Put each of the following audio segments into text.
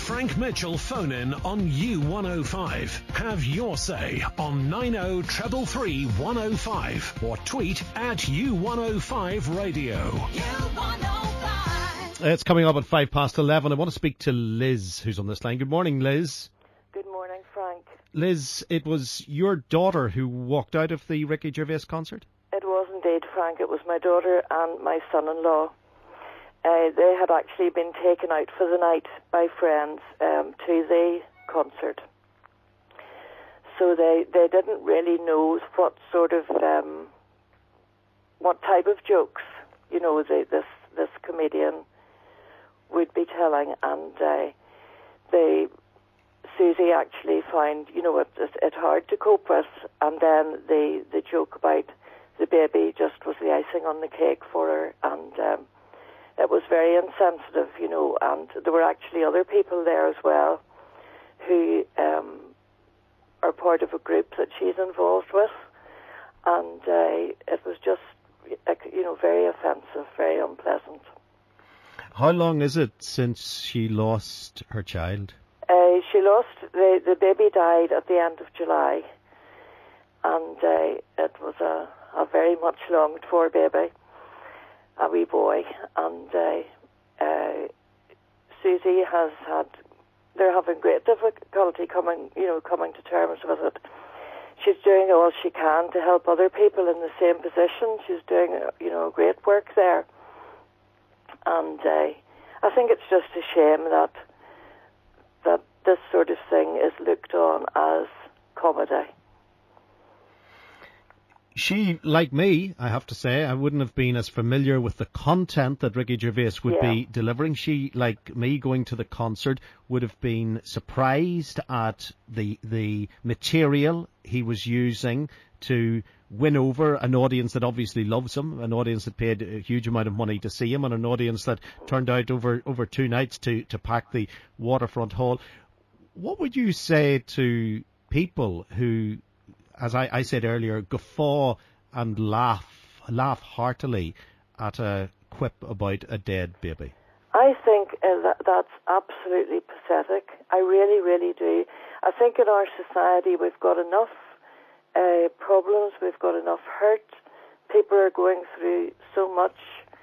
Frank Mitchell phone in on U105. Have your say on 90 105 or tweet at U105 Radio. U105. It's coming up at 11:05. I want to speak to Liz, who's on this line. Good morning, Liz. Good morning, Frank. Liz, it was your daughter who walked out of the Ricky Gervais concert? It was indeed, Frank. It was my daughter and my son-in-law. They had actually been taken out for the night by friends to the concert. So they didn't really know what sort of, what type of jokes, this comedian would be telling. And Susie actually found, it hard to cope with. And then the joke about the baby just was the icing on the cake for her. And it was very insensitive, and there were actually other people there as well who are part of a group that she's involved with. And it was just, very offensive, very unpleasant. How long is it since she lost her child? She lost, the baby died at the end of July, and it was a very much longed for baby, a wee boy, and Susie has had, they're having great difficulty coming to terms with it. She's doing all she can to help other people in the same position. She's doing, great work there. And I think it's just a shame that this sort of thing is looked on as comedy. She, like me, I have to say, I wouldn't have been as familiar with the content that Ricky Gervais would be delivering. She, like me, going to the concert, would have been surprised at the material he was using to win over an audience that obviously loves him, an audience that paid a huge amount of money to see him, and an audience that turned out over 2 nights to pack the Waterfront Hall. What would you say to people who, as I said earlier, guffaw and laugh heartily at a quip about a dead baby? I think that's absolutely pathetic. I really, really do. I think in our society we've got enough problems, we've got enough hurt. People are going through so much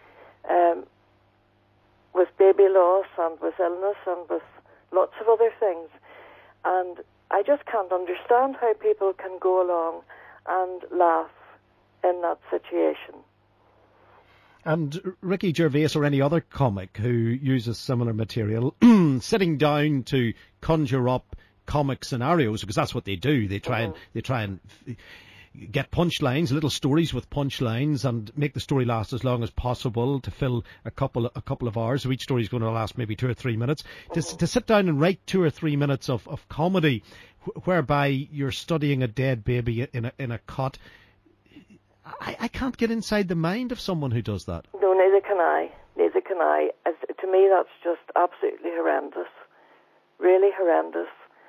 with baby loss and with illness and with lots of other things. And I just can't understand how people can go along and laugh in that situation. And Ricky Gervais or any other comic who uses similar material, sitting down to conjure up comic scenarios, because that's what they do. They try and get punchlines, little stories with punchlines, and make the story last as long as possible to fill a couple of hours. So each story is going to last maybe 2 or 3 minutes. To sit down and write 2 or 3 minutes of comedy, whereby you're studying a dead baby in a cot. I can't get inside the mind of someone who does that. No, neither can I. To me, that's just absolutely horrendous. Really horrendous.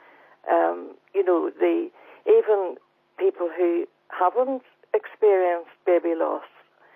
Even people who haven't experienced baby loss,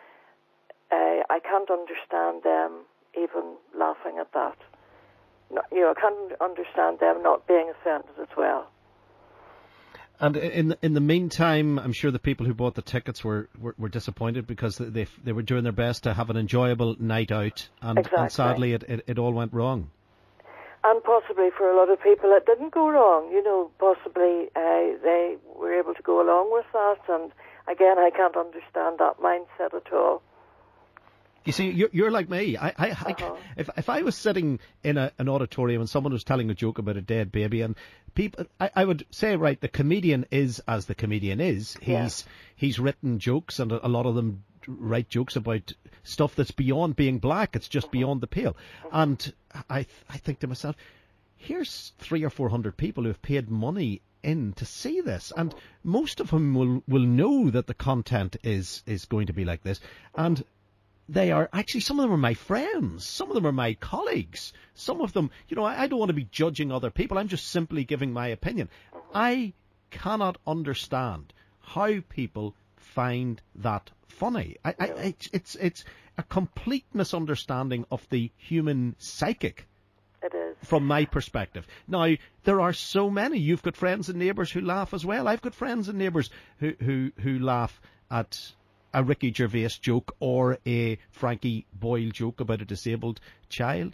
I can't understand them even laughing at that. I can't understand them not being offended as well. And in the meantime, I'm sure the people who bought the tickets were disappointed because they were doing their best to have an enjoyable night out, and sadly it all went wrong. And possibly for a lot of people it didn't go wrong. Possibly they were able to go along with that. And again, I can't understand that mindset at all. You see, you're like me. If I was sitting in an auditorium and someone was telling a joke about a dead baby, and people, I would say, right, the comedian is as the comedian is. He's written jokes, and a lot of them write jokes about stuff that's beyond being black. It's just beyond the pale. And I think to myself, here's 300 or 400 people who have paid money in to see this, and most of them will know that the content is going to be like this. And they are actually, some of them are my friends, some of them are my colleagues, some of them, I don't want to be judging other people, I'm just simply giving my opinion. I cannot understand how people find that funny. It's a complete misunderstanding of the human psychic. It is. from my perspective. Now, there are so many. You've got friends and neighbours who laugh as well. I've got friends and neighbours who laugh at a Ricky Gervais joke or a Frankie Boyle joke about a disabled child.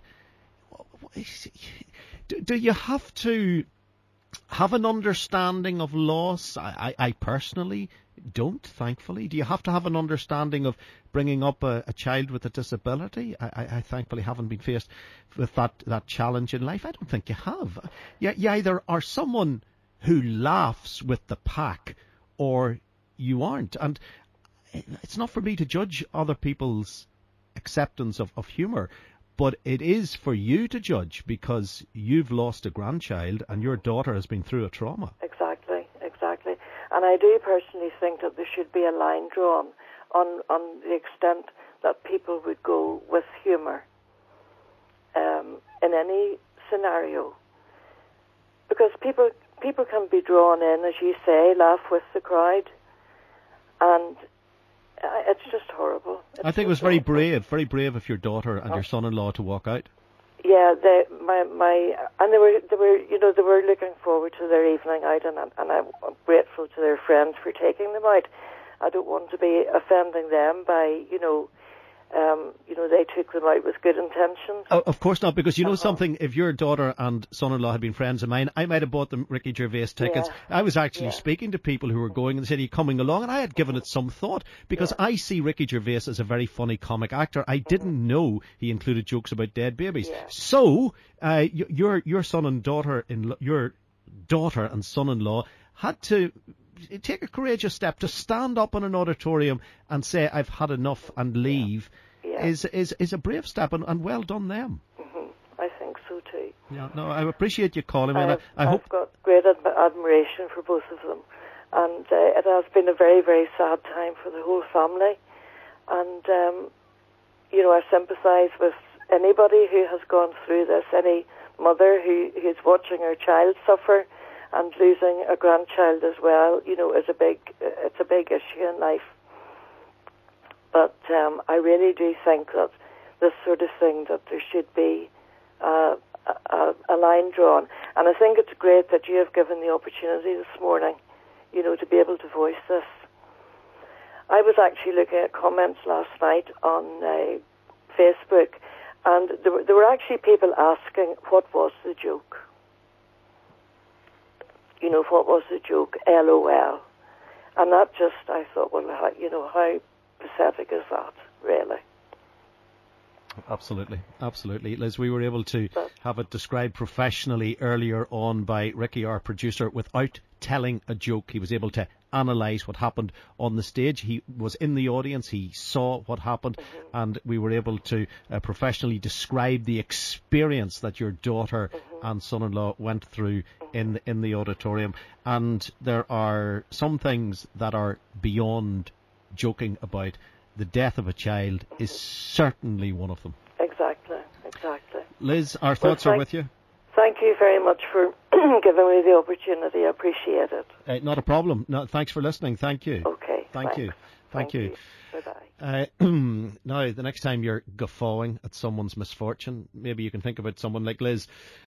Do you have to have an understanding of loss? I personally don't, thankfully. Do you have to have an understanding of bringing up a child with a disability? I thankfully haven't been faced with that challenge in life. I don't think you have. You either are someone who laughs with the pack or you aren't. And it's not for me to judge other people's acceptance of humour, but it is for you to judge because you've lost a grandchild and your daughter has been through a trauma. Exactly. And I do personally think that there should be a line drawn on the extent that people would go with humour in any scenario. Because people can be drawn in, as you say, laugh with the crowd, and it's just horrible. I think it was very brave of your daughter and your son-in-law to walk out. Yeah, they were looking forward to their evening out, and I'm grateful to their friends for taking them out. I don't want to be offending them by, they took them out with good intentions. Of course not, because you know something, if your daughter and son-in-law had been friends of mine, I might have bought them Ricky Gervais tickets. Yeah. I was actually speaking to people who were going and said, "Are you coming along?" And I had given it some thought, because I see Ricky Gervais as a very funny comic actor. I didn't know he included jokes about dead babies. Yeah. So, your son and your daughter and son-in-law had to take a courageous step to stand up in an auditorium and say, "I've had enough," and leave. Yeah. Is a brave step, and well done them. Mm-hmm. I think so too. Yeah, no, I appreciate you calling me. I've got great admiration for both of them, and it has been a very, very sad time for the whole family. And I sympathise with anybody who has gone through this. Any mother who's watching her child suffer and losing a grandchild as well, it's a big issue in life. But I really do think that this sort of thing, that there should be a line drawn. And I think it's great that you have given the opportunity this morning, to be able to voice this. I was actually looking at comments last night on Facebook, and there were actually people asking, what was the joke? What was the joke? LOL. And that just, I thought, well, how pathetic is that, really? Absolutely. Liz, we were able to have it described professionally earlier on by Ricky, our producer, without telling a joke. He was able to analyse what happened on the stage. He was in the audience, he saw what happened, and we were able to professionally describe the experience that your daughter and son-in-law went through in the auditorium. And there are some things that are beyond joking about. The death of a child is certainly one of them. Exactly. Liz, our thoughts are with you. Thank you very much for giving me the opportunity. I appreciate it. Not a problem. No, thanks for listening. Thank you. Okay. Thank you. Bye-bye. Now, the next time you're guffawing at someone's misfortune, maybe you can think about someone like Liz.